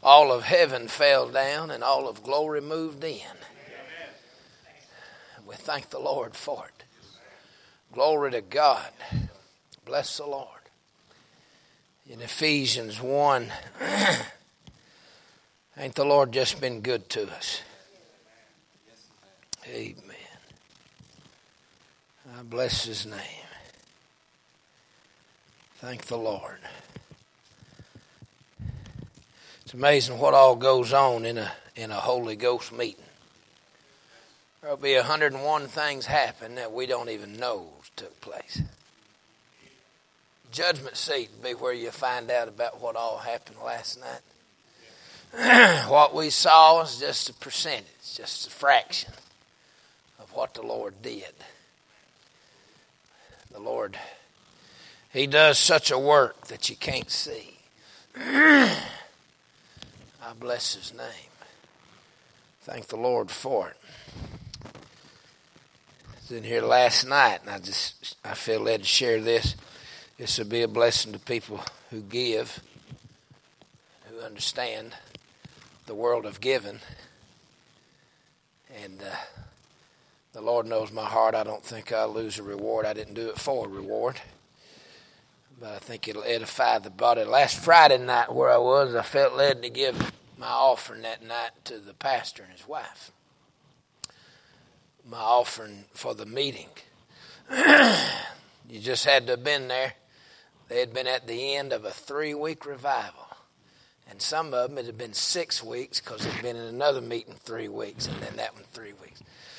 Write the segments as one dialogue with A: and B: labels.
A: all of heaven fell down and all of glory moved in. And we thank the Lord for it. Glory to God. Bless the Lord. In Ephesians 1, ain't the Lord just been good to us? Amen. I bless his name. Thank the Lord. It's amazing what all goes on in a Holy Ghost meeting. There'll be 101 things happen that we don't even know took place. Judgment seat will be where you find out about what all happened last night. What we saw is just a percentage, just a fraction of what the Lord did. The Lord, he does such a work that you can't see. I bless his name. Thank the Lord for it. I was in here last night, and I feel led to share this. This will be a blessing to people who give, who understand the world of giving. And the Lord knows my heart. I don't think I'll lose a reward. I didn't do it for a reward. But I think it'll edify the body. Last Friday night where I was, I felt led to give my offering that night to the pastor and his wife. My offering for the meeting. You just had to have been there. They had been at the end of a 3-week revival. And some of them, it had been 6 weeks because they'd been in another meeting 3 weeks, and then that one 3 weeks.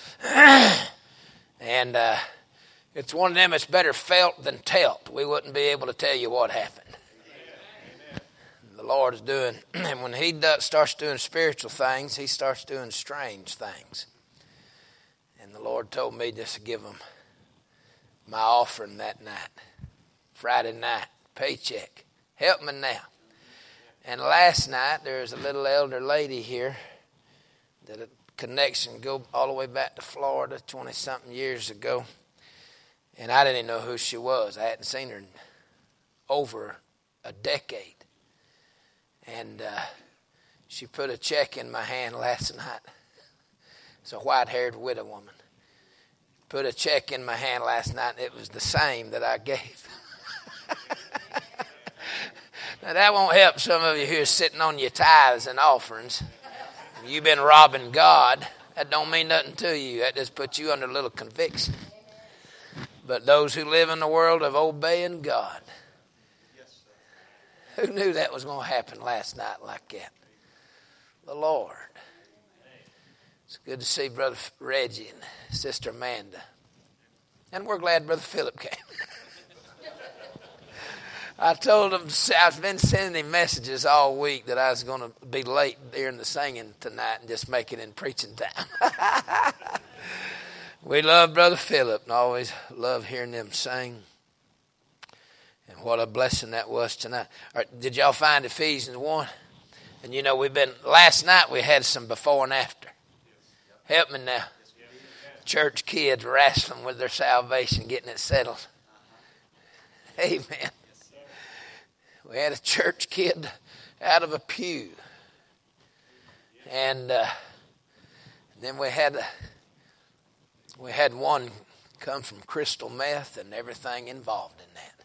A: And it's one of them that's better felt than telt. We wouldn't be able to tell you what happened. Amen. The Lord is doing, and when he starts doing spiritual things, he starts doing strange things. And the Lord told me just to give him my offering that night. Friday night, paycheck. Help me now. And last night, there was a little elder lady here that a connection go all the way back to Florida 20-something years ago. And I didn't even know who she was. I hadn't seen her in over a decade. And she put a check in my hand last night. It's a white-haired widow woman. Put a check in my hand last night, and it was the same that I gave. Now, that won't help some of you who are sitting on your tithes and offerings. You've been robbing God. That don't mean nothing to you. That just puts you under a little conviction. But those who live in the world of obeying God, who knew that was going to happen last night like that? The Lord. It's good to see Brother Reggie and Sister Amanda. And we're glad Brother Philip came. I told him, I've been sending him messages all week that I was going to be late during the singing tonight and just make it in preaching time. We love Brother Philip and always love hearing them sing. And what a blessing that was tonight. Did y'all find Ephesians 1? And you know, last night we had some before and after. Help me now. Church kids wrestling with their salvation, getting it settled. Amen. We had a church kid out of a pew. And then we had one come from crystal meth and everything involved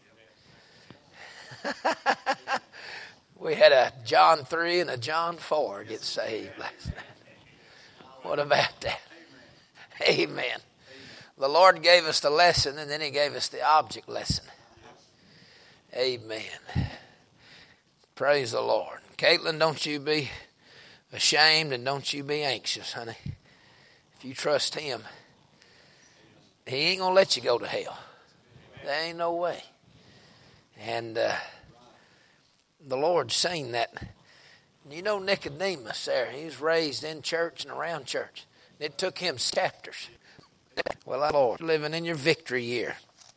A: in that. We had a John 3 and a John 4 get saved last night. What about that? Amen. The Lord gave us the lesson, and then he gave us the object lesson. Amen. Praise the Lord. Caitlin, don't you be ashamed and don't you be anxious, honey. If you trust him, he ain't going to let you go to hell. There ain't no way. And the Lord's seen that. You know Nicodemus there, he was raised in church and around church. It took him chapters. Well, Lord, living in your victory year.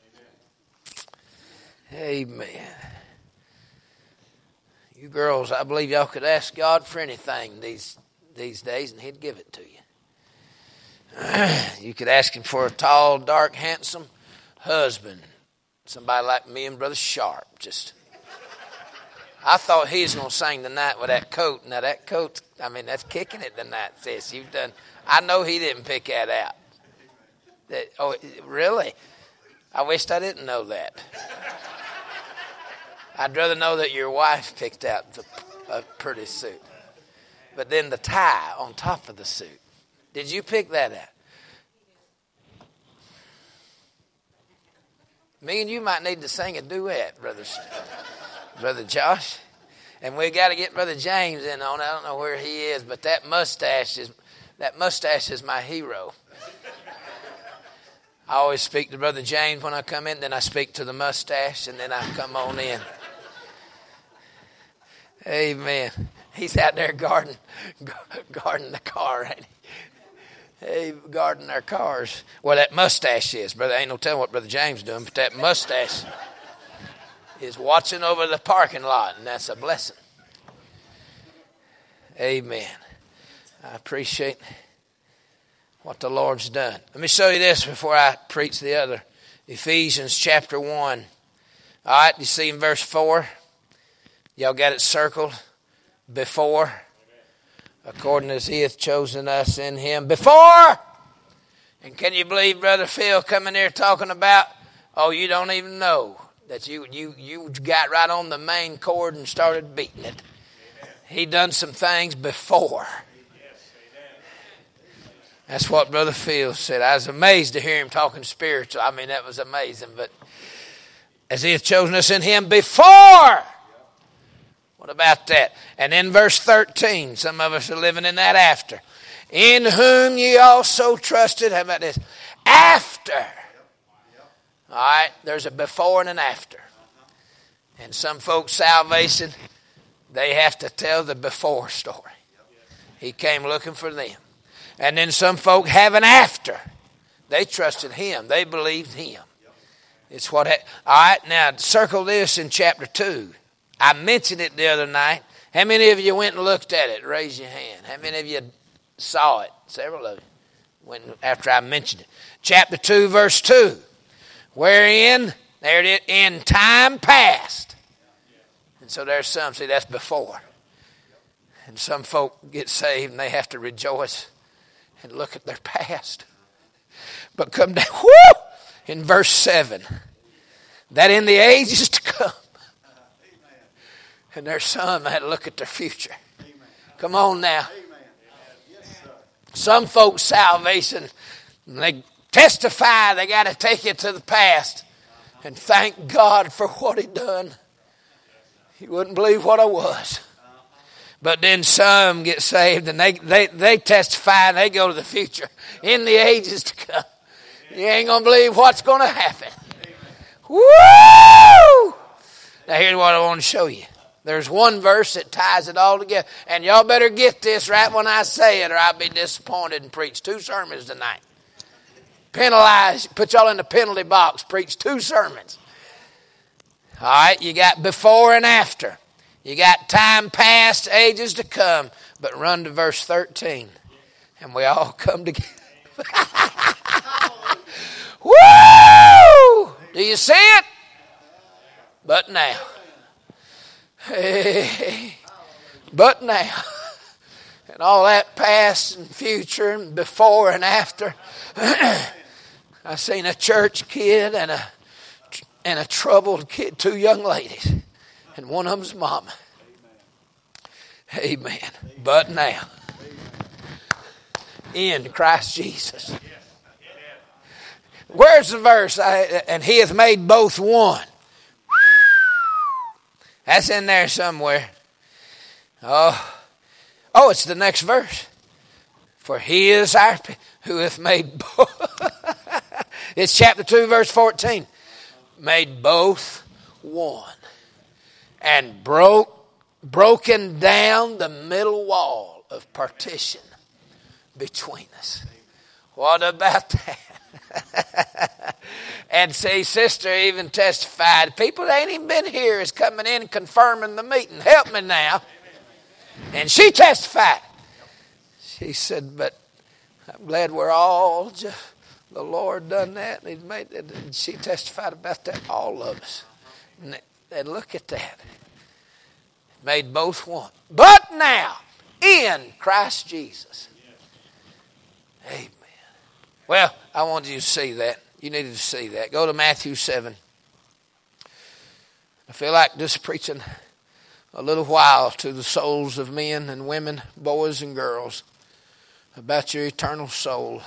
A: Amen. You girls, I believe y'all could ask God for anything these days and he'd give it to you. You could ask him for a tall, dark, handsome husband. Somebody like me and Brother Sharp. I thought he was going to sing tonight with that coat. Now that coat, I mean, that's kicking it tonight, sis. You've done. I know he didn't pick that out. Oh, really? I wished I didn't know that. I'd rather know that your wife picked out a pretty suit. But then the tie on top of the suit. Did you pick that out? Me and you might need to sing a duet, Brother Josh. And we got to get Brother James in on it. I don't know where he is, but that mustache is my hero. I always speak to Brother James when I come in, then I speak to the mustache, and then I come on in. Amen. He's out there guarding the car, ain't he? Hey, guarding our cars. Well, that mustache is, brother. Ain't no telling what Brother James doing, but that mustache is watching over the parking lot, and that's a blessing. Amen. I appreciate what the Lord's done. Let me show you this before I preach the other. Ephesians chapter 1. All right, you see in verse 4? Y'all got it circled? Before. According as he hath chosen us in him before. And can you believe Brother Phil coming here talking about, oh, you don't even know that you got right on the main chord and started beating it. He done some things before. That's what Brother Phil said. I was amazed to hear him talking spiritual. I mean, that was amazing. But as he hath chosen us in him before. What about that? And in verse 13, some of us are living in that after. In whom ye also trusted. How about this? After. All right, there's a before and an after. And some folks' salvation, they have to tell the before story. He came looking for them. And then some folk have an after. They trusted him. They believed him. It's what. All right, now circle this in chapter 2. I mentioned it the other night. How many of you went and looked at it? Raise your hand. How many of you saw it? Several of you went after I mentioned it. Chapter 2, verse 2. Wherein, there it is, in time past. And so there's some, see, that's before. And some folk get saved and they have to rejoice and look at their past. But come down, whoo, in verse 7. That in the ages to come. And there's some that look at their future. Come on now. Some folks' salvation, they testify, they got to take it to the past and thank God for what he done. You wouldn't believe what I was. But then some get saved and they testify and they go to the future in the ages to come. You ain't going to believe what's going to happen. Woo! Now here's what I want to show you. There's one verse that ties it all together. And y'all better get this right when I say it or I'll be disappointed and preach 2 sermons tonight. Penalize, put y'all in the penalty box, preach 2 sermons. All right, you got before and after. You got time past, ages to come. But run to verse 13. And we all come together. Woo! Do you see it? But now. Hey, but now, and all that past and future and before and after, I seen a church kid and a troubled kid, 2 young ladies, and one of them's mama. Amen. But now, in Christ Jesus. Where's the verse? And he hath made both one. That's in there somewhere. Oh, it's the next verse. For he is our who hath made both. It's chapter 2, verse 14. Made both one. And broken down the middle wall of partition between us. What about that? And see, sister even testified, people that ain't even been here is coming in and confirming the meeting. Help me now. And she testified. She said, but I'm glad we're all just, the Lord done that. And He made it. And she testified about that, all of us. And look at that. made both one. But now, in Christ Jesus. Amen. Well, I wanted you to see that. You needed to see that. Go to Matthew 7. I feel like just preaching a little while to the souls of men and women, boys and girls, about your eternal soul.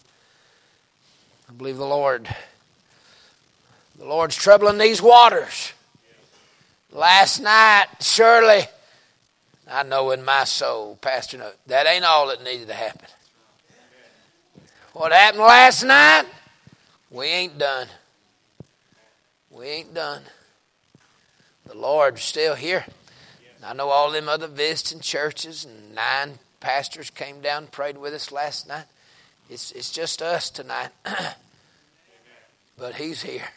A: I believe the Lord's troubling these waters. Last night, surely, I know in my soul, Pastor, no, that ain't all that needed to happen. What happened last night, we ain't done. We ain't done. The Lord's still here. I know all them other visiting churches and 9 pastors came down and prayed with us last night. It's just us tonight. But He's here.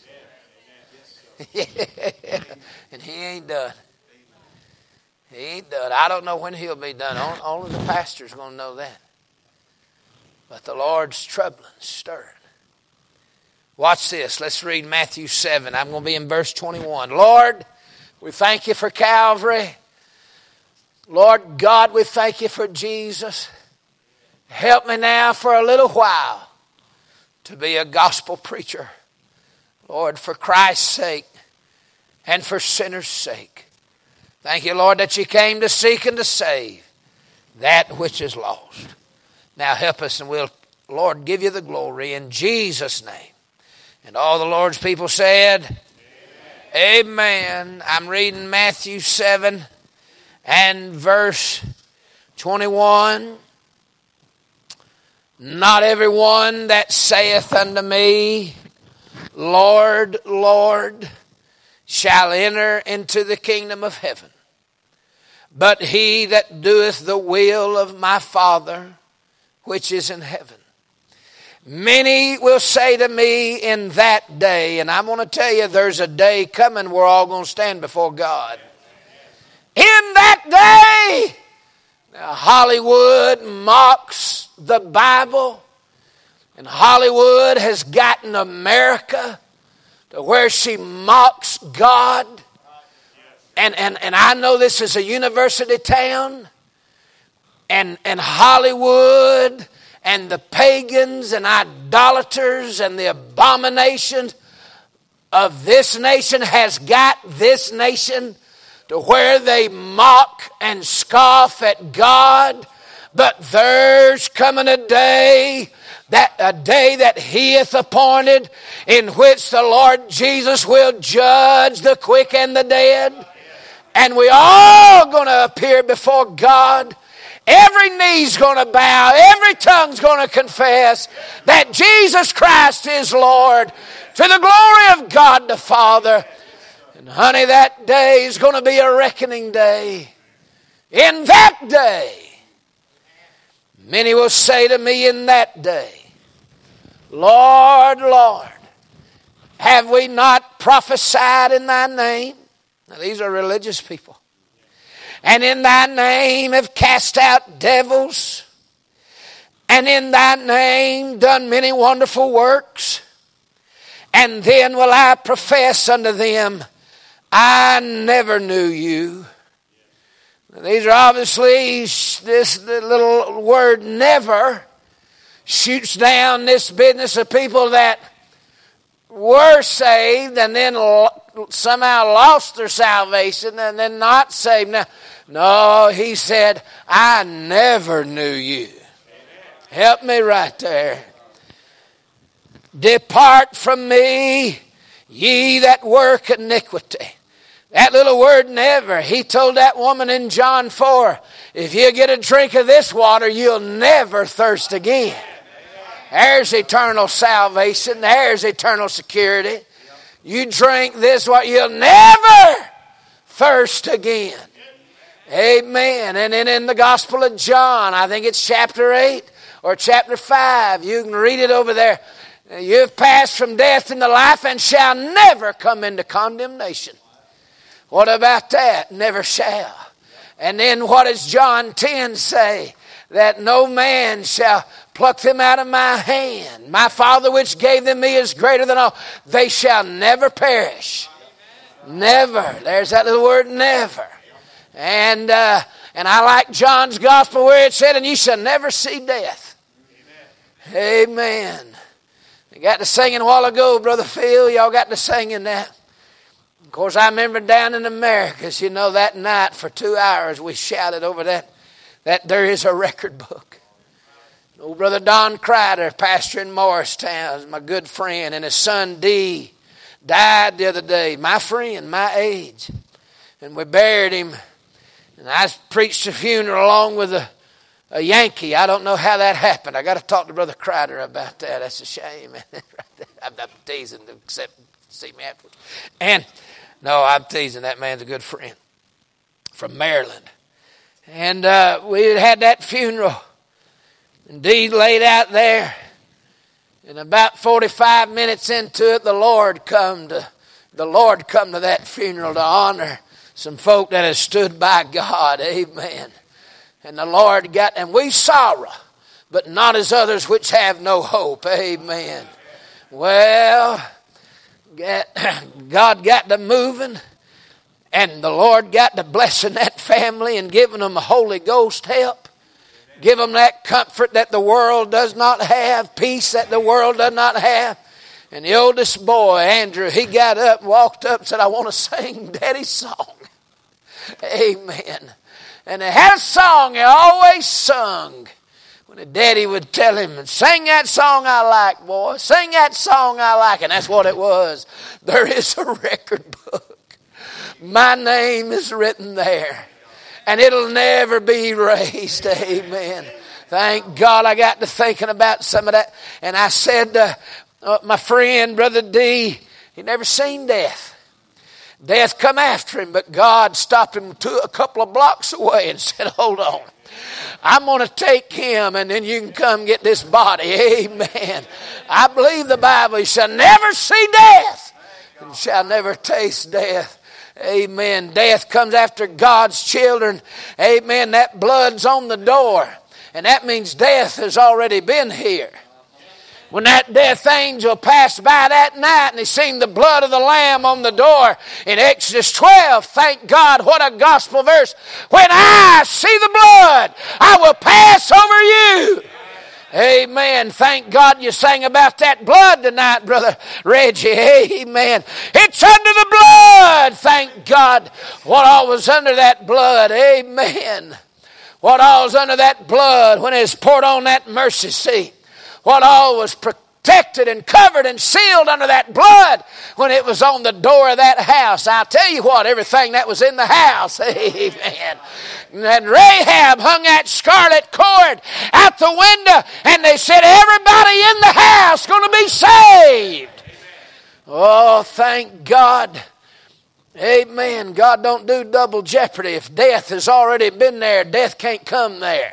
A: And He ain't done. He ain't done. I don't know when He'll be done. Only the pastor's going to know that. But the Lord's troubling, stirring. Watch this. Let's read Matthew 7. I'm going to be in verse 21. Lord, we thank you for Calvary. Lord God, we thank you for Jesus. Help me now for a little while to be a gospel preacher. Lord, for Christ's sake and for sinners' sake. Thank you, Lord, that you came to seek and to save that which is lost. Now help us and we'll, Lord, give you the glory in Jesus' name. And all the Lord's people said, Amen. I'm reading Matthew 7 and verse 21. Not everyone that saith unto me, Lord, Lord, shall enter into the kingdom of heaven, but he that doeth the will of my Father which is in heaven. Many will say to me in that day, and I'm going to tell you there's a day coming we're all going to stand before God. In that day, now Hollywood mocks the Bible, and Hollywood has gotten America to where she mocks God. And I know this is a university town, and Hollywood and the pagans and idolaters and the abominations of this nation has got this nation to where they mock and scoff at God. But there's coming a day that He hath appointed, in which the Lord Jesus will judge the quick and the dead. And we all going to appear before God. Every knee's going to bow. Every tongue's going to confess that Jesus Christ is Lord, to the glory of God the Father. And honey, that day is going to be a reckoning day. In that day, many will say to me in that day, Lord, Lord, have we not prophesied in thy name? Now these are religious people. And in thy name have cast out devils, and in thy name done many wonderful works. And then will I profess unto them, I never knew you. Now, these are obviously, this little word never shoots down this business of people that were saved and then somehow lost their salvation and then not saved. Now, no, he said, I never knew you. Amen. Help me right there. Depart from me, ye that work iniquity. That little word never, he told that woman in John 4, if you get a drink of this water, you'll never thirst again. There's eternal salvation. There's eternal security. You drink this water, you'll never thirst again. Amen. And then in the Gospel of John, I think it's chapter 8 or chapter 5, you can read it over there. You've passed from death into life and shall never come into condemnation. What about that? Never shall. And then what does John 10 say? That no man shall pluck them out of my hand. My Father which gave them me is greater than all. They shall never perish. Never. There's that little word never. And I like John's gospel where it said, and you shall never see death. Amen. You got to singing a while ago, Brother Phil. Y'all got to singing that. Of course, I remember down in Americas, that night for 2 hours we shouted over that there is a record book. Old Brother Don Crider, pastor in Morristown, is my good friend, and his son Dee died the other day. My friend, my age. And we buried him. And I preached a funeral along with a Yankee. I don't know how that happened. I got to talk to Brother Crider about that. That's a shame. I'm not teasing, except see me afterwards. And no, I'm teasing. That man's a good friend from Maryland. And we had that funeral. Indeed, laid out there. And about 45 minutes into it, the Lord come to that funeral to honor some folk that have stood by God. Amen. And the Lord and we sorrow, but not as others which have no hope. Amen. Well, God got to moving, and the Lord got to blessing that family and giving them a Holy Ghost help. Give them that comfort that the world does not have, peace that the world does not have. And the oldest boy, Andrew, he got up and walked up and said, I want to sing Daddy's song. Amen. And they had a song he always sung. When the daddy would tell him, sing that song I like, boy. Sing that song I like. And that's what it was. There is a record book. My name is written there. And it'll never be erased. Amen. Thank God. I got to thinking about some of that. And I said, my friend, Brother D, he never seen death. Death come after him, but God stopped him a couple of blocks away and said, hold on. I'm going to take him, and then you can come get this body. Amen. I believe the Bible. You shall never see death and shall never taste death. Amen. Death comes after God's children. Amen. That blood's on the door. And that means death has already been here. When that death angel passed by that night and he seen the blood of the Lamb on the door in Exodus 12, thank God, what a gospel verse. When I see the blood, I will pass over you. Amen. Thank God you sang about that blood tonight, Brother Reggie. Amen. It's under the blood. Thank God. What all was under that blood. Amen. What all was under that blood when it was poured on that mercy seat. What all was protected and covered and sealed under that blood when it was on the door of that house. I'll tell you what, everything that was in the house. Amen. And Rahab hung that scarlet cord out the window, and they said everybody in the house going to be saved. Oh, thank God. Amen. God don't do double jeopardy. If death has already been there, death can't come there.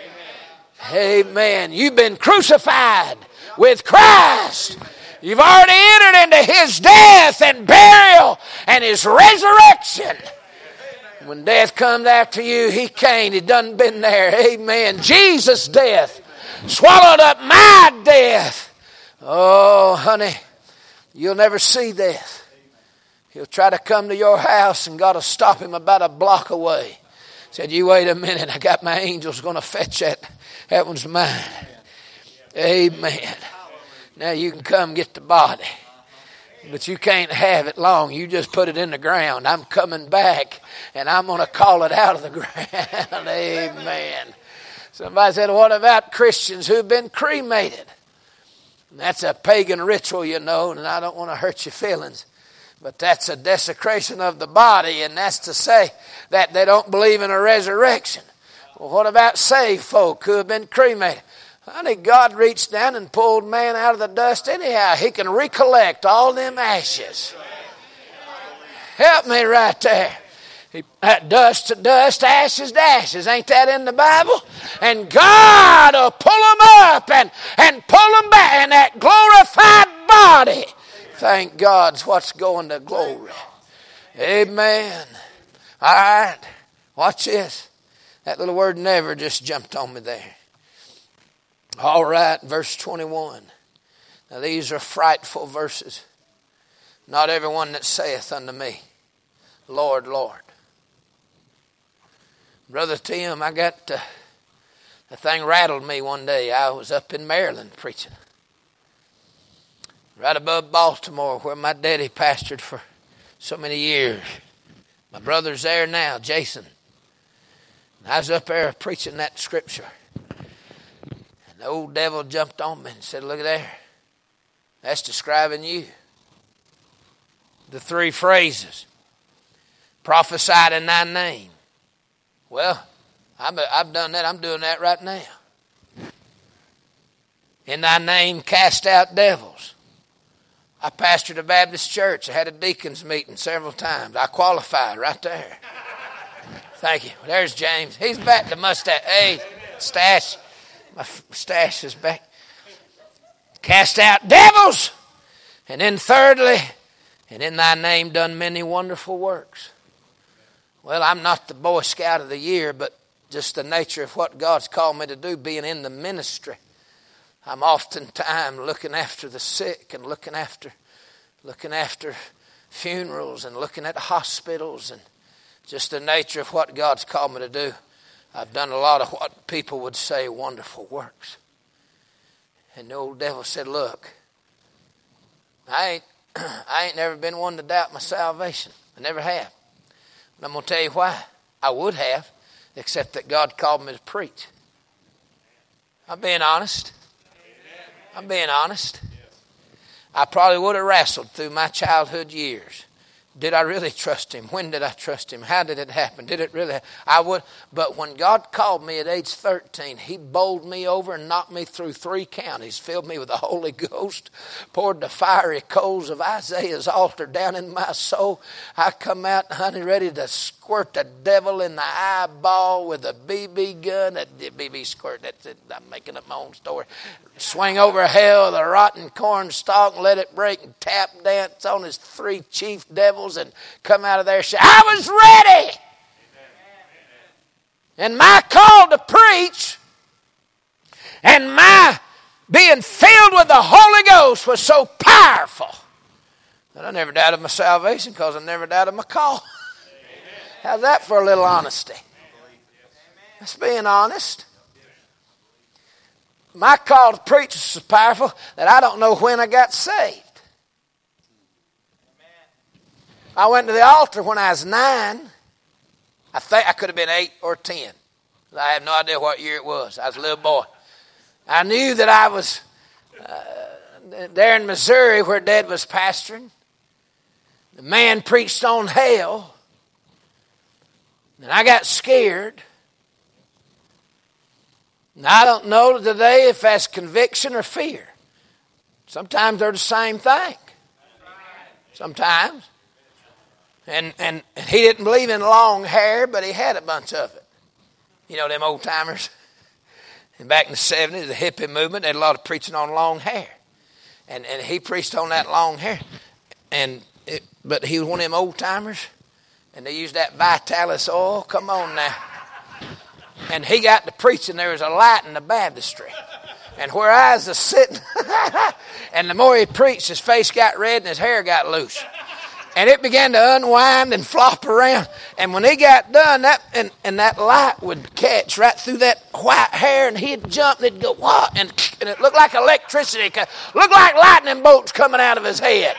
A: Amen. You've been crucified with Christ. You've already entered into his death and burial and his resurrection. When death comes after you, he can't. He done been there. Amen. Jesus' death swallowed up my death. Oh, honey, you'll never see death. He'll try to come to your house and God will stop him about a block away. Said, you wait a minute. I got my angels going to fetch that. That one's mine. Amen. Now you can come get the body. But you can't have it long. You just put it in the ground. I'm coming back and I'm going to call it out of the ground. Amen. Somebody said, what about Christians who've been cremated? And that's a pagan ritual, and I don't want to hurt your feelings. But that's a desecration of the body, and that's to say that they don't believe in a resurrection. Well, what about saved folk who have been cremated? Honey, God reached down and pulled man out of the dust anyhow. He can recollect all them ashes. Help me right there. Dust to dust, ashes to ashes. Ain't that in the Bible? And God will pull them up and pull them back in that glorified body. Thank God's what's going to glory. Amen. All right. Watch this. That little word never just jumped on me there. All right, verse 21. Now these are frightful verses. Not everyone that saith unto me, Lord, Lord. Brother Tim, the thing rattled me one day. I was up in Maryland preaching. Right above Baltimore, where my daddy pastored for so many years. My brother's there now, Jason. And I was up there preaching that scripture. And the old devil jumped on me and said, look at there. That's describing you. The 3 phrases. Prophesied in thy name. Well, I've done that. I'm doing that right now. In thy name cast out devils. I pastored a Baptist church. I had a deacons meeting several times. I qualified right there. Thank you. There's James. He's back to mustache. Hey, stash. My stash is back. Cast out devils. And then thirdly, and in thy name done many wonderful works. Well, I'm not the Boy Scout of the year, but just the nature of what God's called me to do, being in the ministry. I'm oftentimes looking after the sick and looking after funerals and looking at hospitals and just the nature of what God's called me to do. I've done a lot of what people would say wonderful works. And the old devil said, look, I ain't never been one to doubt my salvation. I never have. And I'm going to tell you why. I would have, except that God called me to preach. I'm being honest. I'm being honest. I probably would have wrestled through my childhood years. Did I really trust him? When did I trust him? How did it happen? Did it really happen? I would. But when God called me at age 13, he bowled me over and knocked me through 3 counties, filled me with the Holy Ghost, poured the fiery coals of Isaiah's altar down in my soul. I come out, honey, ready to squirt the devil in the eyeball with a BB gun. That BB squirt, that's it. I'm making up my own story. Swing over hell, the rotten corn stalk, and let it break, and tap dance on his 3 chief devils, and come out of there and say, I was ready. And my call to preach and my being filled with the Holy Ghost was so powerful that I never doubted my salvation because I never doubted my call. How's that for a little honesty? That's being honest. My call to preach is so powerful that I don't know when I got saved. I went to the altar when I was 9. I think I could have been 8 or 10. I have no idea what year it was. I was a little boy. I knew that I was there in Missouri where Dad was pastoring. The man preached on hell. And I got scared. And I don't know today if that's conviction or fear. Sometimes they're the same thing. Sometimes. And he didn't believe in long hair, but he had a bunch of it. You know them old timers? And back in the 70s, the hippie movement, they had a lot of preaching on long hair. And he preached on that long hair. But he was one of them old timers. And they used that Vitalis oil. Come on now. And he got to preaching. There was a light in the baptistry. And where I was sitting, and the more he preached, his face got red and his hair got loose. And it began to unwind and flop around. And when he got done, that light would catch right through that white hair, and he'd jump and it'd go, what? And it looked like electricity. It looked like lightning bolts coming out of his head.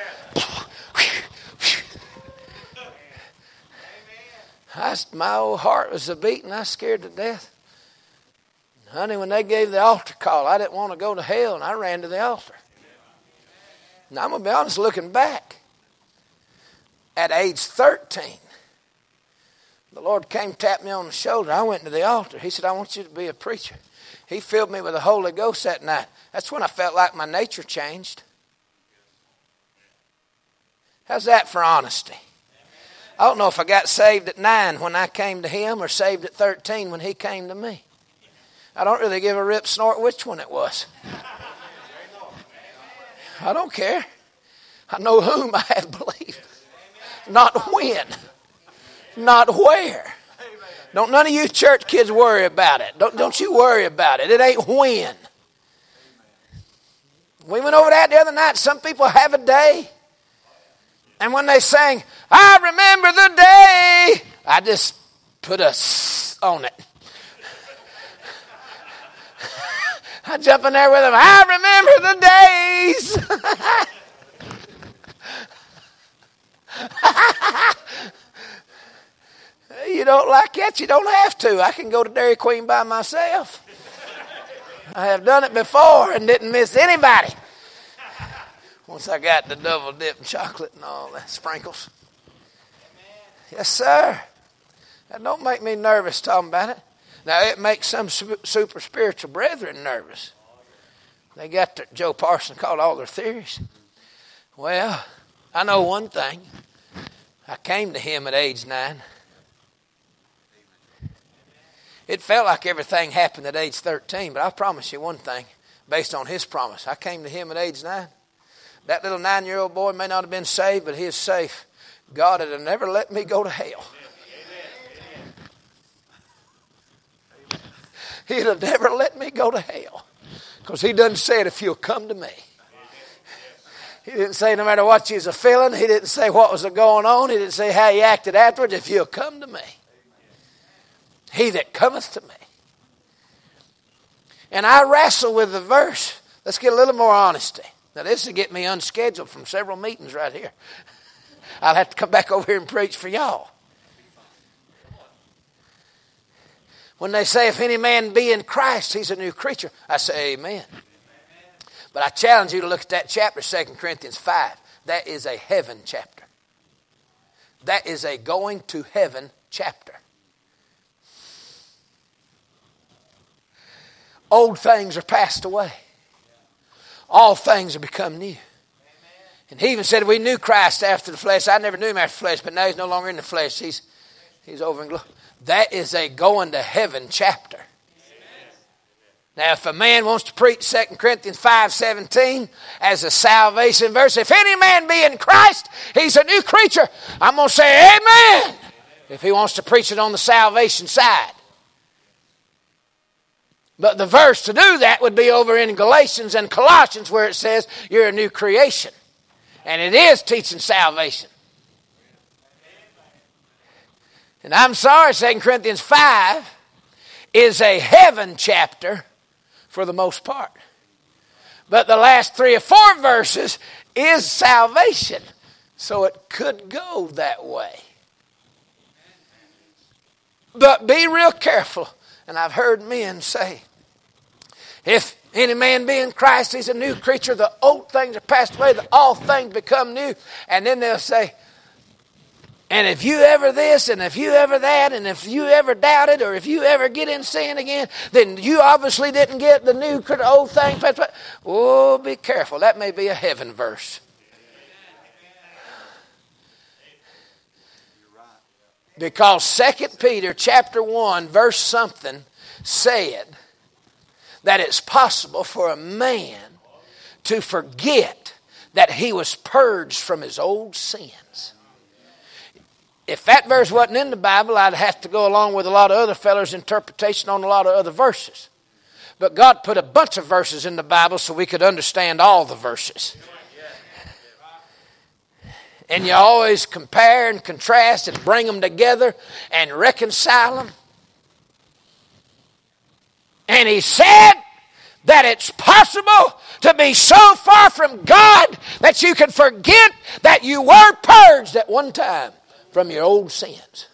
A: My old heart was a beating. I was scared to death. Honey, when they gave the altar call, I didn't want to go to hell, and I ran to the altar. Now, I'm going to be honest, looking back, at age 13, the Lord came and tapped me on the shoulder. I went to the altar. He said, I want you to be a preacher. He filled me with the Holy Ghost that night. That's when I felt like my nature changed. How's that for honesty? I don't know if I got saved at 9 when I came to him or saved at 13 when he came to me. I don't really give a rip snort which one it was. I don't care. I know whom I have believed. Not when. Not where. Don't none of you church kids worry about it. Don't you worry about it. It ain't when. We went over that the other night. Some people have a day. And when they sang, I remember the day, I just put a on it. I jump in there with him. I remember the days. You don't like that? You don't have to. I can go to Dairy Queen by myself. I have done it before and didn't miss anybody. Once I got the double dip and chocolate and all that sprinkles. Yes, sir. That don't make me nervous talking about it. Now, it makes some super spiritual brethren nervous. They got Joe Parson called all their theories. Well, I know one thing. I came to him at age 9. It felt like everything happened at age 13, but I promise you one thing, based on his promise. I came to him at age 9. That little 9-year-old boy may not have been saved, but he is safe. God had never let me go to hell. He'd have never let me go to hell. Because he doesn't say it if you'll come to me. He didn't say no matter what you was a feeling. He didn't say what was going on. He didn't say how you acted afterwards. If you'll come to me. He that cometh to me. And I wrestle with the verse. Let's get a little more honesty. Now this will get me unscheduled from several meetings right here. I'll have to come back over here and preach for y'all. When they say, if any man be in Christ, he's a new creature. I say, amen. But I challenge you to look at that chapter, 2 Corinthians 5. That is a heaven chapter. That is a going to heaven chapter. Old things are passed away. All things have become new. And he even said, we knew Christ after the flesh. I never knew him after the flesh, but now he's no longer in the flesh. He's over in glory. That is a going to heaven chapter. Now, if a man wants to preach 2 Corinthians 5:17 as a salvation verse, if any man be in Christ, he's a new creature. I'm going to say amen if he wants to preach it on the salvation side. But the verse to do that would be over in Galatians and Colossians where it says you're a new creation. And it is teaching salvation. And I'm sorry, 2 Corinthians 5 is a heaven chapter for the most part. But the last 3 or 4 verses is salvation. So it could go that way. But be real careful. And I've heard men say, if any man be in Christ, he's a new creature. The old things are passed away. All things become new. And then they'll say, and if you ever this, and if you ever that, and if you ever doubted, or if you ever get in sin again, then you obviously didn't get the new, old thing. Oh, be careful. That may be a heaven verse. Because 2 Peter chapter 1 verse something said that it's possible for a man to forget that he was purged from his old sins. If that verse wasn't in the Bible, I'd have to go along with a lot of other fellows' interpretation on a lot of other verses. But God put a bunch of verses in the Bible so we could understand all the verses. And you always compare and contrast and bring them together and reconcile them. And he said that it's possible to be so far from God that you can forget that you were purged at one time from your old sins.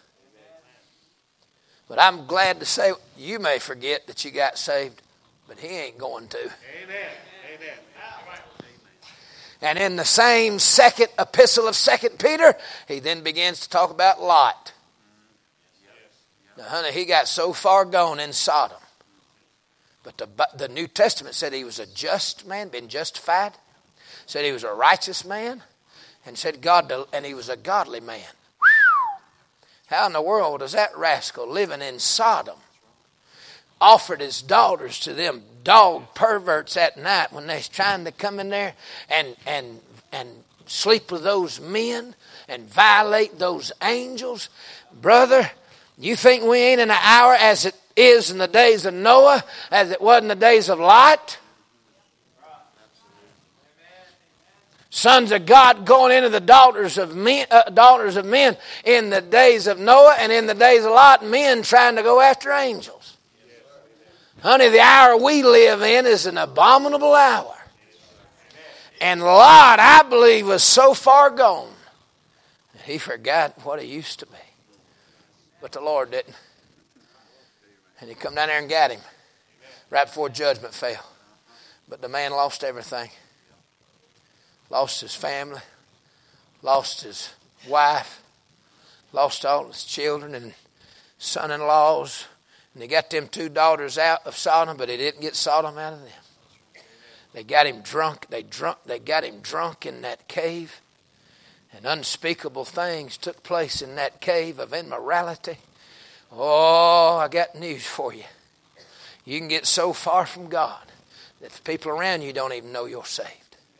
A: But I'm glad to say you may forget that you got saved, but he ain't going to. Amen. Amen. And in the same second epistle of 2 Peter, he then begins to talk about Lot. Now, honey, he got so far gone in Sodom. But the New Testament said he was a just man, been justified. Said he was a righteous man. And said and he was a godly man. How in the world does that rascal living in Sodom offered his daughters to them dog perverts at night when they're trying to come in there and sleep with those men and violate those angels? Brother, you think we ain't in an hour as it is in the days of Noah, as it was in the days of Lot? Sons of God going into the daughters of men in the days of Noah and in the days of Lot, men trying to go after angels. Honey, the hour we live in is an abominable hour. And Lot, I believe, was so far gone that he forgot what he used to be. But the Lord didn't. And he come down there and got him right before judgment fell. But the man lost everything. Lost his family, lost his wife, lost all his children and son-in-laws. And he got them 2 daughters out of Sodom, but he didn't get Sodom out of them. They got him drunk. They got him drunk in that cave. And unspeakable things took place in that cave of immorality. Oh, I got news for you. You can get so far from God that the people around you don't even know you're saved.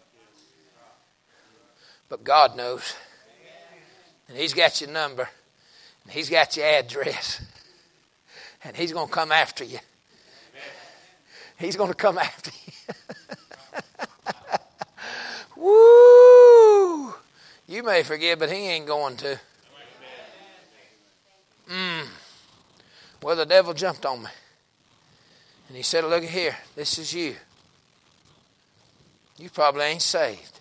A: But God knows. And He's got your number. And He's got your address. And He's going to come after you. He's going to come after you. Woo! You may forget, but He ain't going to. Well, the devil jumped on me. And he said, look here, this is you. You probably ain't saved.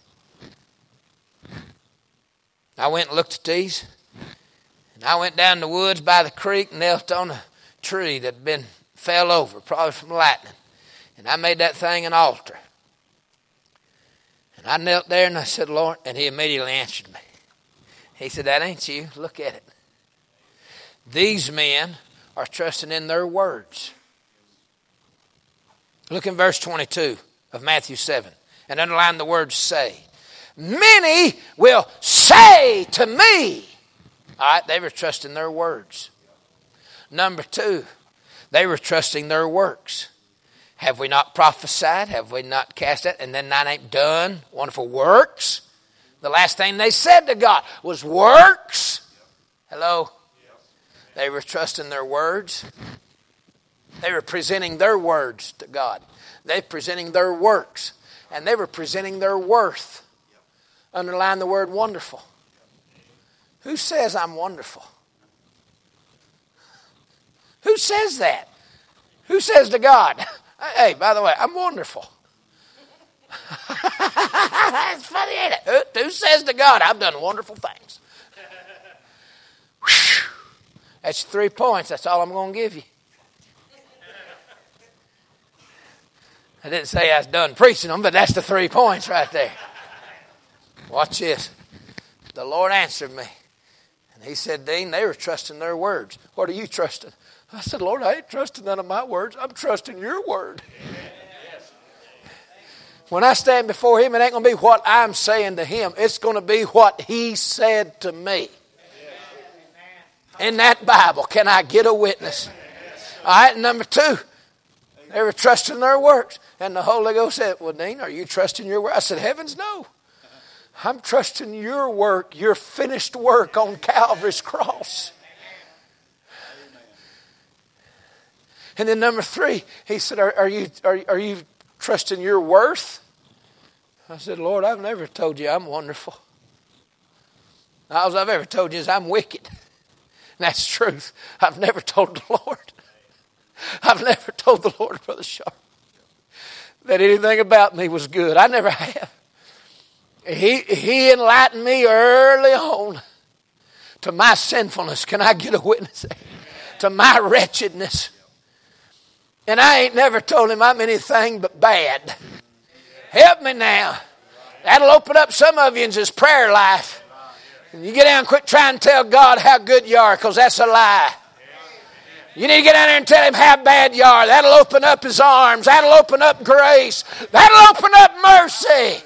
A: I went and looked at these. And I went down the woods by the creek and knelt on a tree that had fell over, probably from lightning. And I made that thing an altar. And I knelt there and I said, Lord, and He immediately answered me. He said, that ain't you. Look at it. These men are trusting in their words. Look in verse 22 of Matthew 7 and underline the word say. Many will say to me. All right, they were trusting their words. Number 2, they were trusting their works. Have we not prophesied? Have we not cast it? And then that ain't done wonderful works. The last thing they said to God was works. Hello? They were trusting their words. They were presenting their words to God. They were presenting their works. And they were presenting their worth. Underline the word wonderful. Who says I'm wonderful? Who says that? Who says to God, hey, by the way, I'm wonderful? That's funny, ain't it? Who says to God, I've done wonderful things? That's 3 points. That's all I'm going to give you. I didn't say I was done preaching them, but that's the 3 points right there. Watch this. The Lord answered me. And He said, Dean, they were trusting their words. What are you trusting? I said, Lord, I ain't trusting none of my words. I'm trusting your word. When I stand before Him, it ain't going to be what I'm saying to Him. It's going to be what He said to me. In that Bible, can I get a witness? All right, number 2, they were trusting their works. And the Holy Ghost said, well, Dean, are you trusting your work? I said, heavens no. I'm trusting your work, your finished work on Calvary's cross. And then number 3, he said, are you trusting your worth? I said, Lord, I've never told you I'm wonderful. All I've ever told you is I'm wicked. And that's truth. I've never told the Lord. I've never told the Lord, Brother Sharp, that anything about me was good. I never have. He enlightened me early on to my sinfulness. Can I get a witness? To my wretchedness. And I ain't never told Him I'm anything but bad. Help me now. That'll open up some of you in His prayer life. And you get down and quit trying to tell God how good you are, because that's a lie. You need to get down there and tell Him how bad you are. That'll open up His arms. That'll open up grace. That'll open up mercy.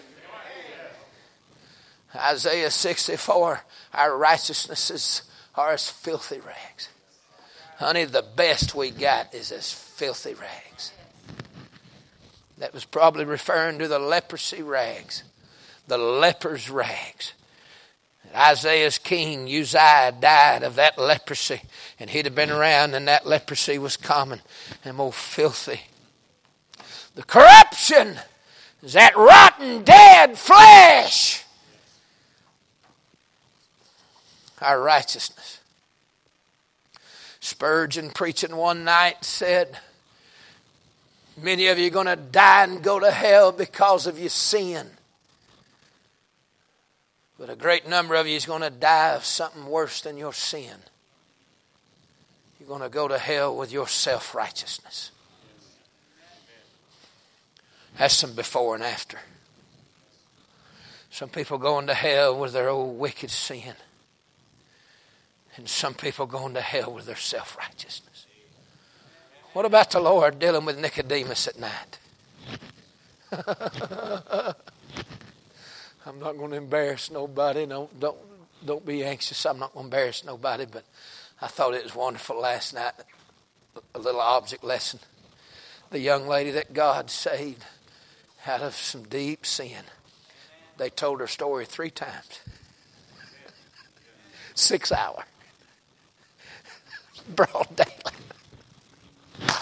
A: Isaiah 64, our righteousnesses are as filthy rags. Honey, the best we got is as filthy rags. That was probably referring to the leprosy rags. The leper's rags. Isaiah's king, Uzziah, died of that leprosy. And he'd have been around and that leprosy was common and more filthy. The corruption is that rotten, dead flesh. our righteousness. Spurgeon, preaching one night, said, many of you are going to die and go to hell because of your sin. But a great number of you is going to die of something worse than your sin. You're going to go to hell with your self-righteousness. That's some before and after. Some people going to hell with their old wicked sin. And some people going to hell with their self-righteousness. What about the Lord dealing with Nicodemus at night? I'm not going to embarrass nobody. Don't be anxious. I'm not going to embarrass nobody. But I thought it was wonderful last night. A little object lesson. The young lady that God saved out of some deep sin. They told her story 3 times. 6 hours. Broad daylight.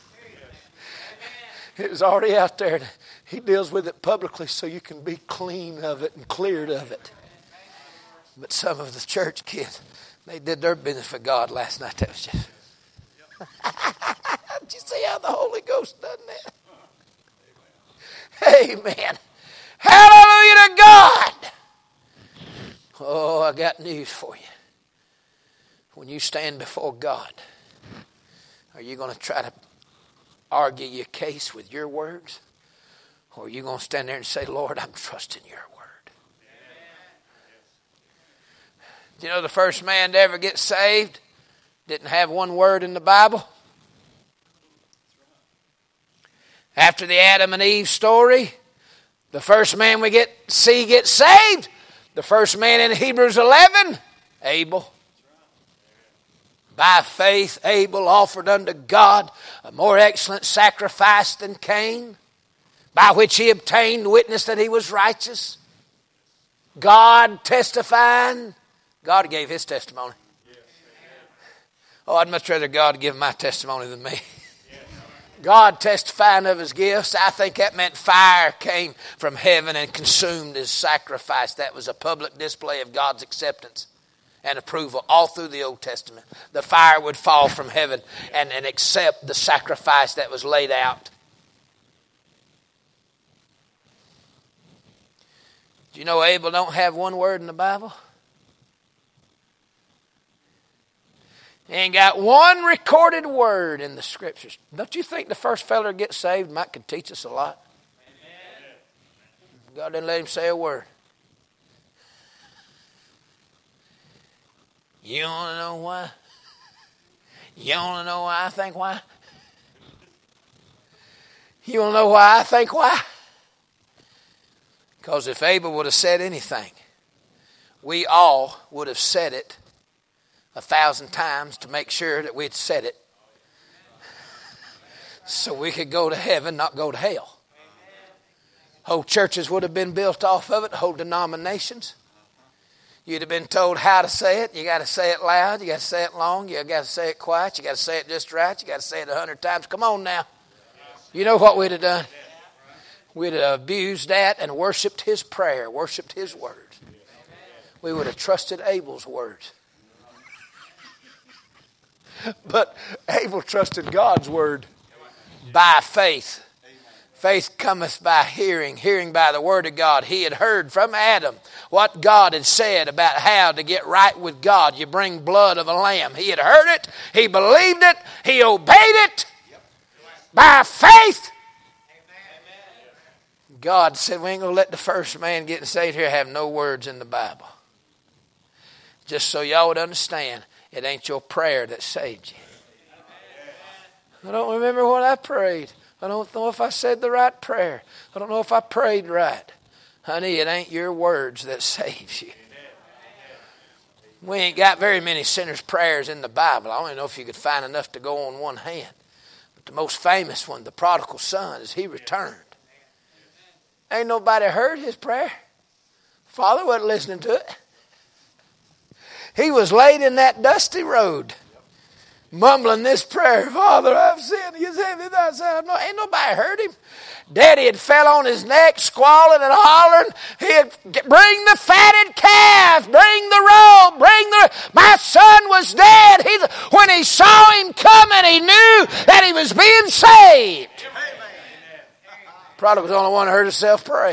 A: It was already out there. He deals with it publicly so you can be clean of it and cleared of it. But some of the church kids, they did their business for God last night. That was just... Did you see how the Holy Ghost done that? Amen. Hallelujah to God. Oh, I got news for you. When you stand before God, are you going to try to argue your case with your words? Or are you going to stand there and say, Lord, I'm trusting your word? Do you know the first man to ever get saved didn't have one word in the Bible? After the Adam and Eve story, the first man we see get saved, the first man in Hebrews 11, Abel. By faith, Abel offered unto God a more excellent sacrifice than Cain, by which he obtained witness that he was righteous. God testifying. God gave his testimony. Oh, I'd much rather God give my testimony than me. God testifying of his gifts. I think that meant fire came from heaven and consumed his sacrifice. That was a public display of God's acceptance and approval all through the Old Testament. The fire would fall from heaven and accept the sacrifice that was laid out. Do you know Abel don't have one word in the Bible? He ain't got one recorded word in the Scriptures. Don't you think the first fella to get saved could teach us a lot? Amen. God didn't let him say a word. You want to know why? You want to know why I think why? You want to know why I think why? Because if Abel would have said anything, we all would have said it 1,000 times to make sure that we'd said it. So we could go to heaven, not go to hell. Whole churches would have been built off of it, whole denominations. You'd have been told how to say it. You got to say it loud. You got to say it long. You got to say it quiet. You got to say it just right. You got to say it 100 times. Come on now. You know what we'd have done? We'd have abused that and worshipped his prayer, worshipped his words. We would have trusted Abel's words. But Abel trusted God's word by faith. Faith cometh by hearing, hearing by the word of God. He had heard from Adam what God had said about how to get right with God. You bring blood of a lamb. He had heard it. He believed it. He obeyed it by faith. God said, we ain't going to let the first man getting saved here have no words in the Bible. Just so y'all would understand, it ain't your prayer that saved you. I don't remember what I prayed. I don't know if I said the right prayer. I don't know if I prayed right. Honey, it ain't your words that saves you. We ain't got very many sinners' prayers in the Bible. I don't even know if you could find enough to go on one hand. But the most famous one, the prodigal son, is he returned. Ain't nobody heard his prayer. Father wasn't listening to it. He was laid in that dusty road. mumbling this prayer, Father, I've sinned against heaven and thy son. No, ain't nobody heard him. Daddy had fell on his neck, squalling and hollering. He'd bring the fatted calf, bring the robe, my son was dead. When he saw him coming, he knew that he was being saved. Probably was the only one who heard himself pray.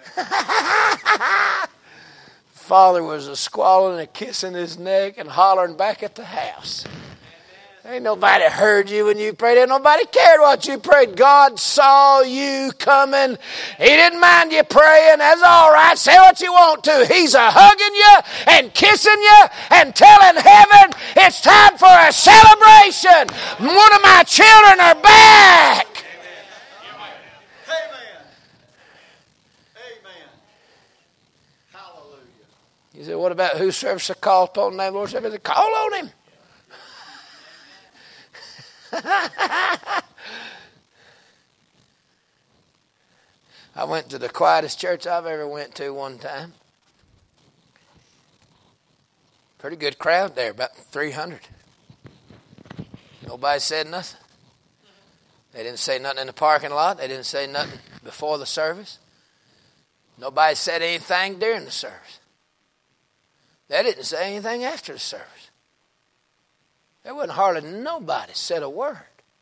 A: Father was a squalling and kissing his neck and hollering back at the house. Ain't nobody heard you when you prayed. Ain't nobody cared what you prayed. God saw you coming. He didn't mind you praying. That's all right. Say what you want to. He's hugging you and kissing you and telling heaven it's time for a celebration. One of my children are back. You say, what about whosoever shall call upon the name of the Lord? Somebody say, call on him. I went to the quietest church I've ever went to one time. Pretty good crowd there, about 300. Nobody said nothing. They didn't say nothing in the parking lot. They didn't say nothing before the service. Nobody said anything during the service. They didn't say anything after the service. There wasn't hardly nobody said a word.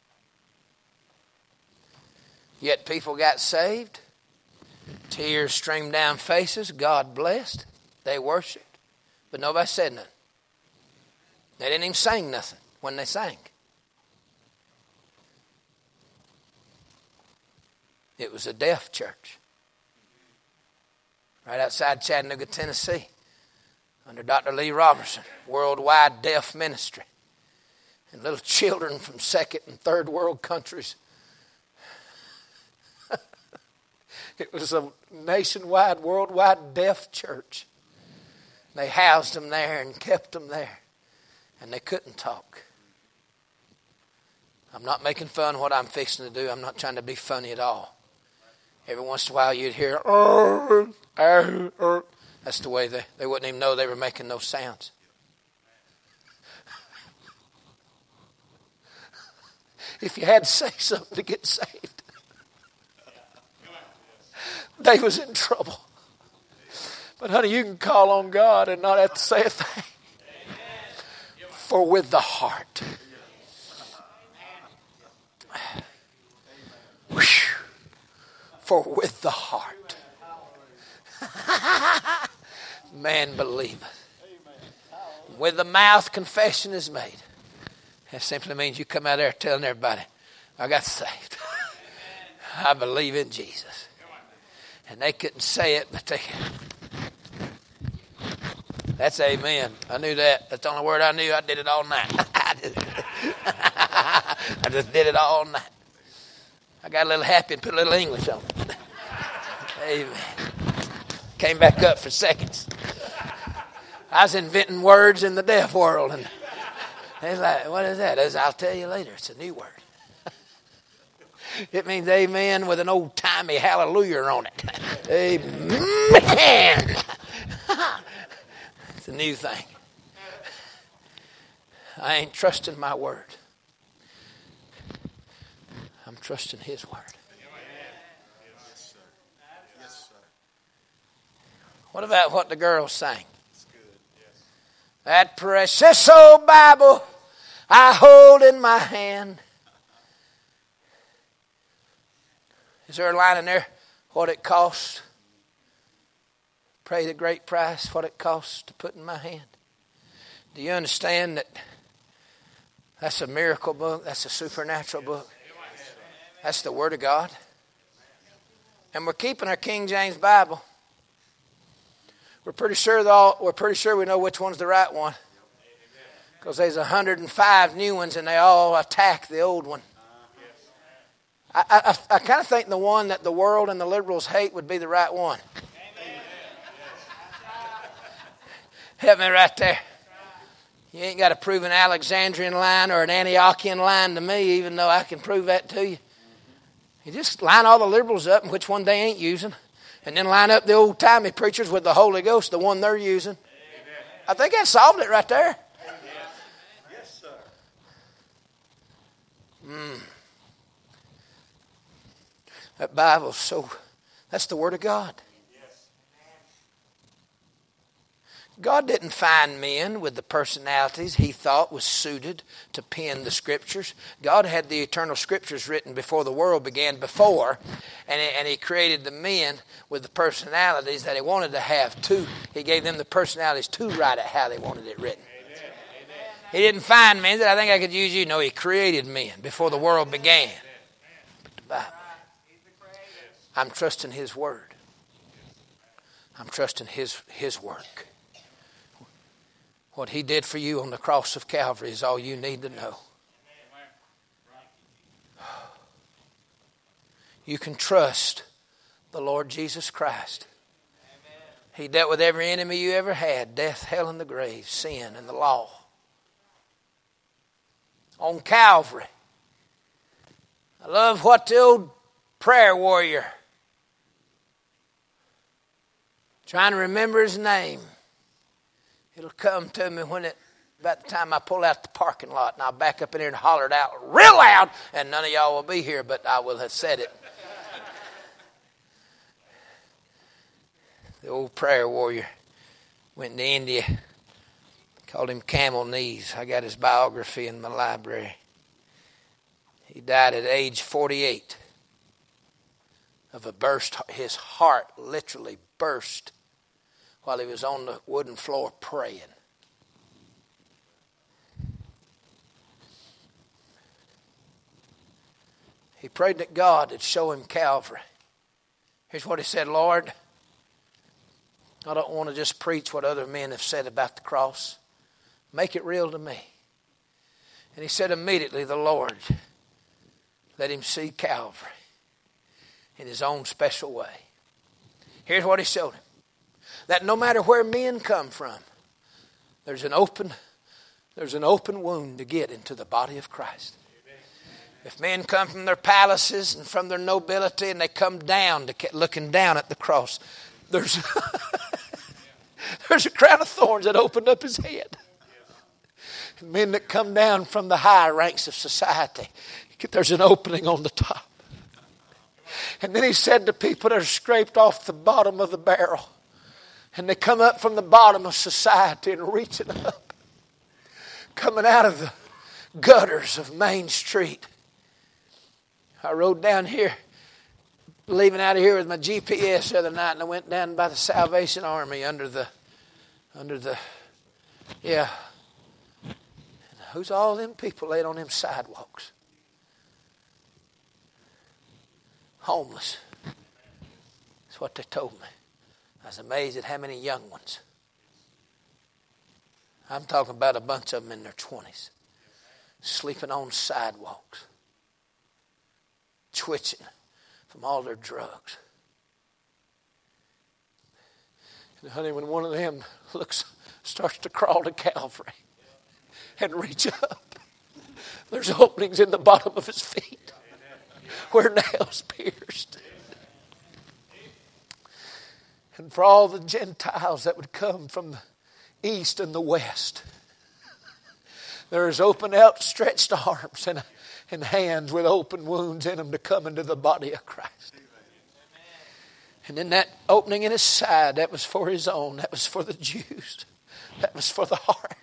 A: Yet people got saved. Tears streamed down faces. God blessed. They worshiped. But nobody said nothing. They didn't even sing nothing when they sang. It was a deaf church. Right outside Chattanooga, Tennessee. Under Dr. Lee Robertson. Worldwide deaf ministry. And little children from second and third world countries. It was a nationwide, worldwide deaf church. They housed them there and kept them there. And they couldn't talk. I'm not making fun of what I'm fixing to do. I'm not trying to be funny at all. Every once in a while you'd hear, that's the way they wouldn't even know they were making those sounds. If you had to say something to get saved, they was in trouble. But honey, you can call on God and not have to say a thing. For with the heart. For with the heart. Man believeth. With the mouth confession is made. That simply means you come out there telling everybody, I got saved. I believe in Jesus. And they couldn't say it, but they... That's amen. I knew that. That's the only word I knew. I did it all night. I just did it all night. I got a little happy and put a little English on it. Amen. Came back up for seconds. I was inventing words in the deaf world. And they're like, what is that? I'll tell you later. It's a new word. It means amen with an old-timey hallelujah on it. Amen. It's a new thing. I ain't trusting my word. I'm trusting his word. Yes, sir. Yes, sir. What about what the girls sang? That's good. Yes. That precious old Bible I hold in my hand. Is there a line in there? What it costs? Pay the great price, what it costs to put in my hand. Do you understand that that's a miracle book? That's a supernatural book. That's the Word of God. And we're keeping our King James Bible. We're pretty sure we know which one's the right one. Because there's 105 new ones and they all attack the old one. I kind of think the one that the world and the liberals hate would be the right one. Help me right there. You ain't got to prove an Alexandrian line or an Antiochian line to me, even though I can prove that to you. You just line all the liberals up and which one they ain't using. And then line up the old-timey preachers with the Holy Ghost, the one they're using. I think that solved it right there. That Bible's that's the Word of God. God didn't find men with the personalities He thought was suited to pen the Scriptures. God had the eternal Scriptures written before the world began and He created the men with the personalities that He wanted to have too. He gave them the personalities to write it how they wanted it written. Amen. He didn't find men that I think I could use you. No, He created men before the world began. But the Bible, I'm trusting His Word. I'm trusting His work. What He did for you on the cross of Calvary is all you need to know. You can trust the Lord Jesus Christ. He dealt with every enemy you ever had, death, hell, and the grave, sin, and the law. On Calvary. I love what the old prayer warrior, trying to remember his name. It'll come to me about the time I pull out the parking lot, and I'll back up in here and holler it out real loud, and none of y'all will be here, but I will have said it. The old prayer warrior went to India, called him Camel Knees. I got his biography in my library. He died at age 48 of a burst. His heart literally burst while he was on the wooden floor praying. He prayed that God would show him Calvary. Here's what he said: Lord, I don't want to just preach what other men have said about the cross. Make it real to me. And he said immediately the Lord let him see Calvary in His own special way. Here's what He showed him: that no matter where men come from, there's an open wound to get into the body of Christ. If men come from their palaces and from their nobility and they come down looking down at the cross, there's a crown of thorns that opened up His head. And men that come down from the high ranks of society, there's an opening on the top. And then He said to people that are scraped off the bottom of the barrel, and they come up from the bottom of society and reaching up, coming out of the gutters of Main Street. I rode down here, leaving out of here with my GPS the other night, and I went down by the Salvation Army under the, who's all them people laid on them sidewalks? Homeless. That's what they told me. I was amazed at how many young ones. I'm talking about a bunch of them in their 20s. Sleeping on sidewalks. Twitching from all their drugs. And honey, when one of them starts to crawl to Calvary and reach up, there's openings in the bottom of his feet where nails pierced. And for all the Gentiles that would come from the east and the west, there's open outstretched arms and hands with open wounds in them to come into the body of Christ. And in that opening in His side, that was for His own. That was for the Jews. That was for the heart.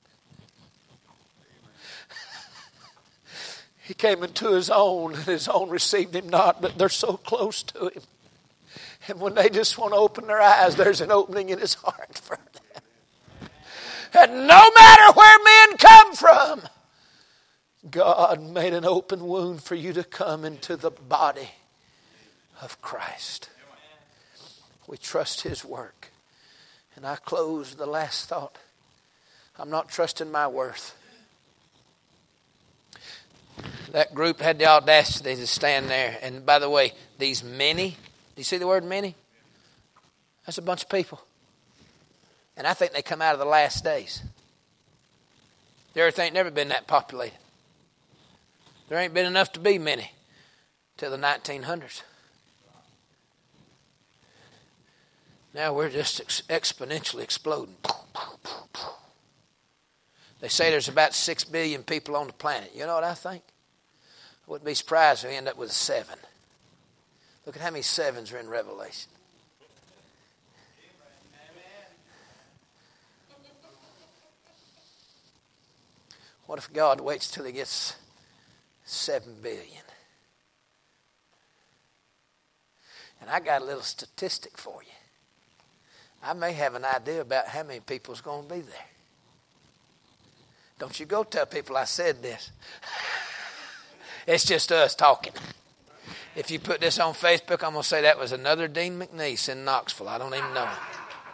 A: He came into His own, and His own received Him not, but they're so close to Him. And when they just want to open their eyes, there's an opening in His heart for them. And no matter where men come from, God made an open wound for you to come into the body of Christ. We trust His work. And I close the last thought. I'm not trusting my worth. That group had the audacity to stand there. And by the way, these many, do you see the word many? That's a bunch of people. And I think they come out of the last days. The earth ain't never been that populated. There ain't been enough to be many till the 1900s. Now we're just exponentially exploding. They say there's about 6 billion people on the planet. You know what I think? I wouldn't be surprised if we end up with a 7. Look at how many 7s are in Revelation. What if God waits till he gets 7 billion? And I got a little statistic for you. I may have an idea about how many people's going to be there. Don't you go tell people I said this. It's just us talking. If you put this on Facebook, I'm going to say that was another Dean McNeese in Knoxville. I don't even know him.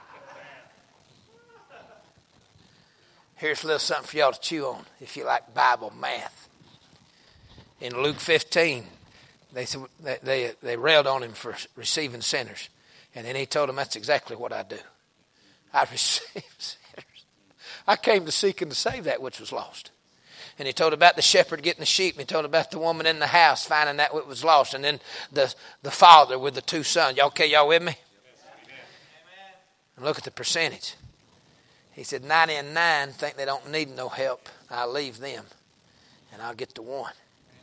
A: Here's a little something for y'all to chew on if you like Bible math. In Luke 15, they railed on him for receiving sinners. And then he told them, that's exactly what I do. I receive sinners. I came to seek and to save that which was lost. And he told about the shepherd getting the sheep. And he told about the woman in the house finding that which was lost. And then the father with the 2 sons. Y'all okay? Y'all with me? And look at the percentage. He said 90 and 9 think they don't need no help. I'll leave them. And I'll get the 1.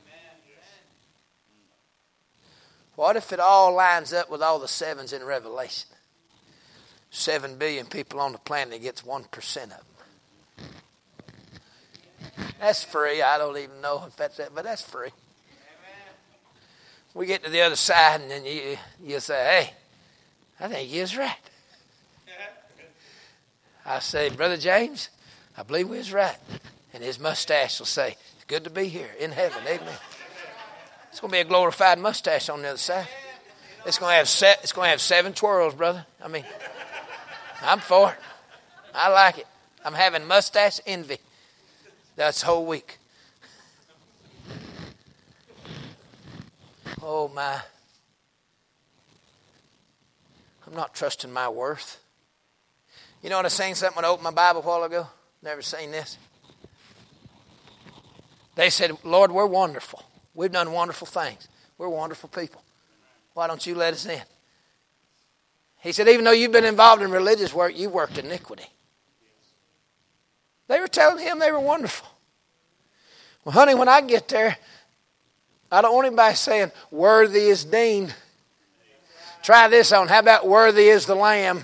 A: What if it all lines up with all the 7s in Revelation? 7 billion people on the planet, it gets 1% of them. That's free. I don't even know if that's it, but that's free. We get to the other side and then you say, hey, I think he was right. I say, Brother James, I believe we was right. And his mustache will say, it's good to be here in heaven. Amen. It's going to be a glorified mustache on the other side. It's going to have 7 twirls, brother. I mean, I'm for it. I like it. I'm having mustache envy. That's whole week. Oh, my. I'm not trusting my worth. You know what I seen something when I opened my Bible a while ago? Never seen this. They said, Lord, we're wonderful. We've done wonderful things. We're wonderful people. Why don't you let us in? He said, even though you've been involved in religious work, you worked iniquity. They were telling him they were wonderful. Well, honey, when I get there, I don't want anybody saying, worthy is Dean. Try this on. How about worthy is the Lamb?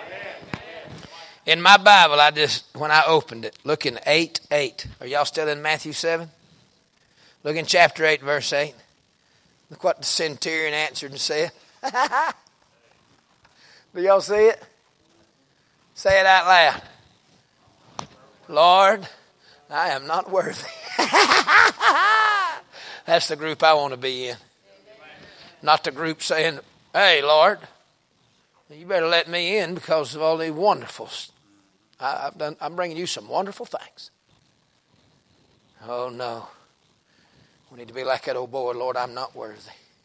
A: In my Bible, when I opened it, look in 8:8. Are y'all still in Matthew 7? Look in chapter 8, verse 8. Look what the centurion answered and said. Do y'all see it? Say it out loud. Lord, I am not worthy. That's the group I want to be in. Not the group saying, hey, Lord, you better let me in because of all the wonderfuls. I'm bringing you some wonderful things. Oh, no. We need to be like that old boy, Lord, I'm not worthy.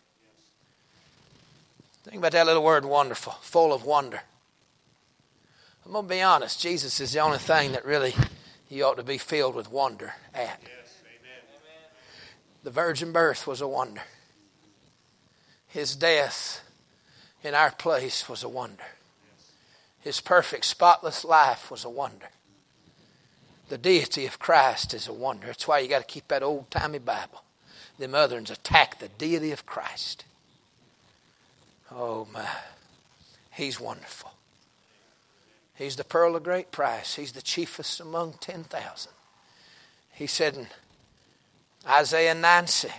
A: Think about that little word, wonderful, full of wonder. I'm going to be honest. Jesus is the only thing that really you ought to be filled with wonder at. Yes, amen. The virgin birth was a wonder. His death in our place was a wonder. His perfect, spotless life was a wonder. The deity of Christ is a wonder. That's why you got to keep that old-timey Bible. Them other ones attack the deity of Christ. Oh, my. He's wonderful. He's the pearl of great price. He's the chiefest among 10,000. He said in Isaiah 9:6,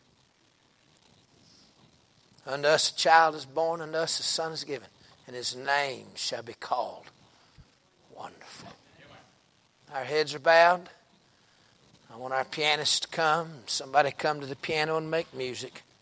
A: unto us a child is born, unto us a son is given, and his name shall be called Wonderful. Our heads are bowed. I want our pianist to come. Somebody come to the piano and make music.